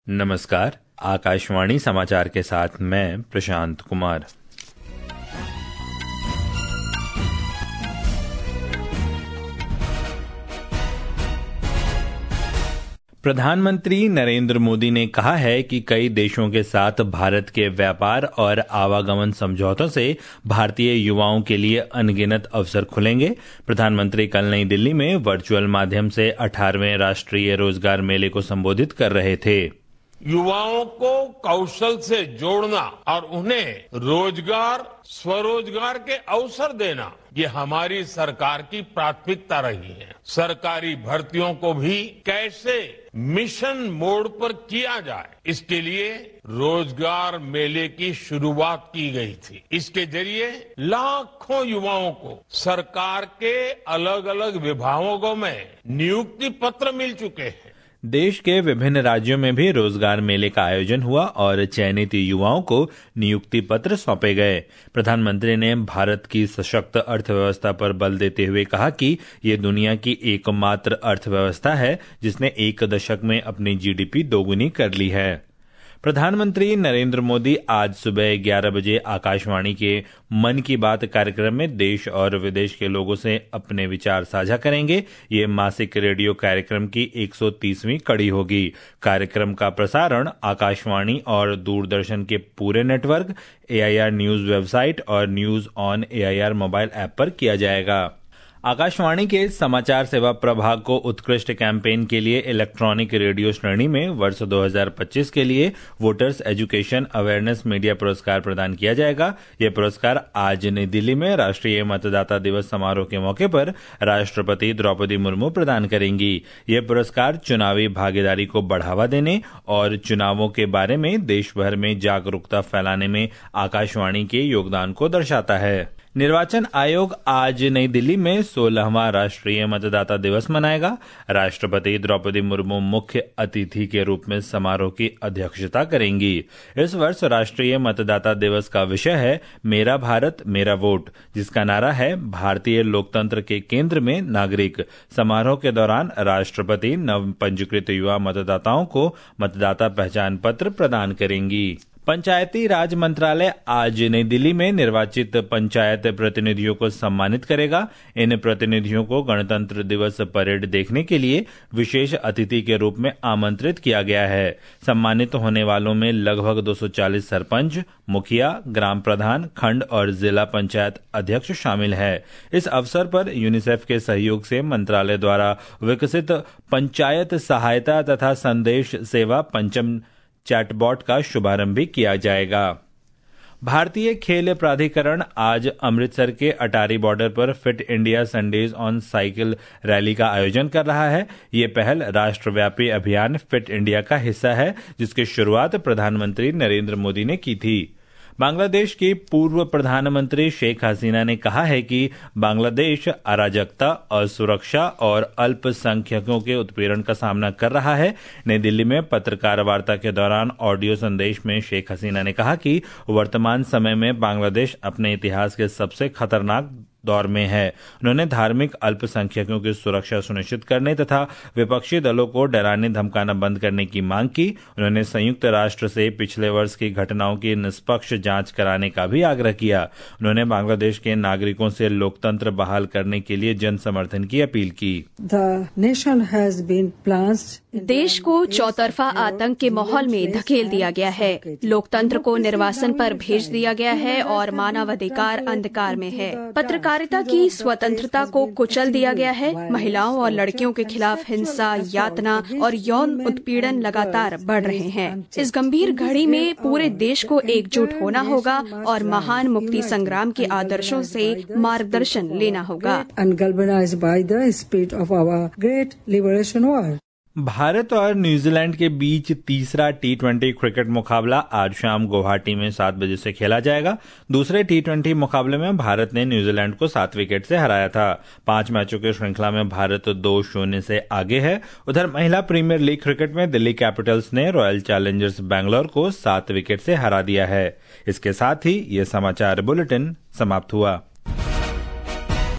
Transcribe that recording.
नमस्कार, आकाशवाणी समाचार के साथ मैं प्रशांत कुमार। प्रधानमंत्री नरेंद्र मोदी ने कहा है कि कई देशों के साथ भारत के व्यापार और आवागमन समझौतों से भारतीय युवाओं के लिए अनगिनत अवसर खुलेंगे। प्रधानमंत्री कल नई दिल्ली में वर्चुअल माध्यम से 18वें राष्ट्रीय रोजगार मेले को संबोधित कर रहे थे। युवाओं को कौशल से जोड़ना और उन्हें रोजगार, स्वरोजगार के अवसर देना, ये हमारी सरकार की प्राथमिकता रही है। सरकारी भर्तियों को भी कैसे मिशन मोड पर किया जाए, इसके लिए रोजगार मेले की शुरुआत की गई थी। इसके जरिए लाखों युवाओं को सरकार के अलग अलग विभागों में नियुक्ति पत्र मिल चुके हैं। देश के विभिन्न राज्यों में भी रोजगार मेले का आयोजन हुआ और चयनित युवाओं को नियुक्ति पत्र सौंपे गए। प्रधानमंत्री ने भारत की सशक्त अर्थव्यवस्था पर बल देते हुए कहा कि ये दुनिया की एकमात्र अर्थव्यवस्था है जिसने एक दशक में अपनी जीडीपी दोगुनी कर ली है। प्रधानमंत्री नरेंद्र मोदी आज सुबह 11 बजे आकाशवाणी के मन की बात कार्यक्रम में देश और विदेश के लोगों से अपने विचार साझा करेंगे। ये मासिक रेडियो कार्यक्रम की 130वीं कड़ी होगी। कार्यक्रम का प्रसारण आकाशवाणी और दूरदर्शन के पूरे नेटवर्क, AIR न्यूज वेबसाइट और news on AIR mobile app पर किया जाएगा। आकाशवाणी के समाचार सेवा प्रभाग को उत्कृष्ट कैंपेन के लिए इलेक्ट्रॉनिक रेडियो श्रेणी में वर्ष 2025 के लिए वोटर्स एजुकेशन अवेयरनेस मीडिया पुरस्कार प्रदान किया जाएगा। यह पुरस्कार आज नई दिल्ली में राष्ट्रीय मतदाता दिवस समारोह के मौके पर राष्ट्रपति द्रौपदी मुर्मू प्रदान करेंगी। यह पुरस्कार चुनावी भागीदारी को बढ़ावा देने और चुनावों के बारे में देश भर में जागरूकता फैलाने में आकाशवाणी के योगदान को दर्शाता है। निर्वाचन आयोग आज नई दिल्ली में 16वां राष्ट्रीय मतदाता दिवस मनाएगा। राष्ट्रपति द्रौपदी मुर्मू मुख्य अतिथि के रूप में समारोह की अध्यक्षता करेंगी। इस वर्ष राष्ट्रीय मतदाता दिवस का विषय है मेरा भारत मेरा वोट, जिसका नारा है भारतीय लोकतंत्र के केंद्र में नागरिक। समारोह के दौरान राष्ट्रपति नव पंजीकृत युवा मतदाताओं को मतदाता पहचान पत्र प्रदान करेंगी। पंचायती राज मंत्रालय आज नई दिल्ली में निर्वाचित पंचायत प्रतिनिधियों को सम्मानित करेगा। इन प्रतिनिधियों को गणतंत्र दिवस परेड देखने के लिए विशेष अतिथि के रूप में आमंत्रित किया गया है। सम्मानित होने वालों में लगभग 240 सरपंच, मुखिया, ग्राम प्रधान, खंड और जिला पंचायत अध्यक्ष शामिल है। इस अवसर पर यूनिसेफ के सहयोग से मंत्रालय द्वारा विकसित पंचायत सहायता तथा संदेश सेवा पंचम चैटबॉट का शुभारंभ भी किया जाएगा। भारतीय खेल प्राधिकरण आज अमृतसर के अटारी बॉर्डर पर fit India Sundays on cycle rally का आयोजन कर रहा है। ये पहल राष्ट्रव्यापी अभियान फिट इंडिया का हिस्सा है, जिसकी शुरुआत प्रधानमंत्री नरेंद्र मोदी ने की थी। बांग्लादेश की पूर्व प्रधानमंत्री शेख हसीना ने कहा है कि बांग्लादेश अराजकता, असुरक्षा और अल्पसंख्यकों के उत्पीड़न का सामना कर रहा है। नई दिल्ली में पत्रकार वार्ता के दौरान ऑडियो संदेश में शेख हसीना ने कहा कि वर्तमान समय में बांग्लादेश अपने इतिहास के सबसे खतरनाक दौर में है। उन्होंने धार्मिक अल्पसंख्यकों की सुरक्षा सुनिश्चित करने तथा विपक्षी दलों को डराने धमकाना बंद करने की मांग की। उन्होंने संयुक्त राष्ट्र से पिछले वर्ष की घटनाओं की निष्पक्ष जांच कराने का भी आग्रह किया। उन्होंने बांग्लादेश के नागरिकों से लोकतंत्र बहाल करने के लिए जन समर्थन की अपील की। देश को चौतरफा आतंक के माहौल में धकेल दिया गया है। लोकतंत्र को निर्वासन पर भेज दिया गया है और मानवाधिकार अंधकार में है। पत्रकारिता की स्वतंत्रता को कुचल दिया गया है। महिलाओं और लड़कियों के खिलाफ हिंसा, यातना और यौन उत्पीड़न लगातार बढ़ रहे हैं। इस गंभीर घड़ी में पूरे देश को एकजुट होना होगा और महान मुक्ति संग्राम के आदर्शों से मार्गदर्शन लेना होगा। भारत और न्यूजीलैंड के बीच तीसरा T20 क्रिकेट मुकाबला आज शाम गुवाहाटी में 7 बजे से खेला जाएगा। दूसरे T20 मुकाबले में भारत ने न्यूजीलैंड को 7 विकेट से हराया था। 5 मैचों की श्रृंखला में भारत 2-0 से आगे है। उधर महिला प्रीमियर लीग क्रिकेट में दिल्ली कैपिटल्स ने रॉयल चैलेंजर्स बैंगलोर को 7 विकेट से हरा दिया है। इसके साथ ही ये समाचार बुलेटिन समाप्त हुआ।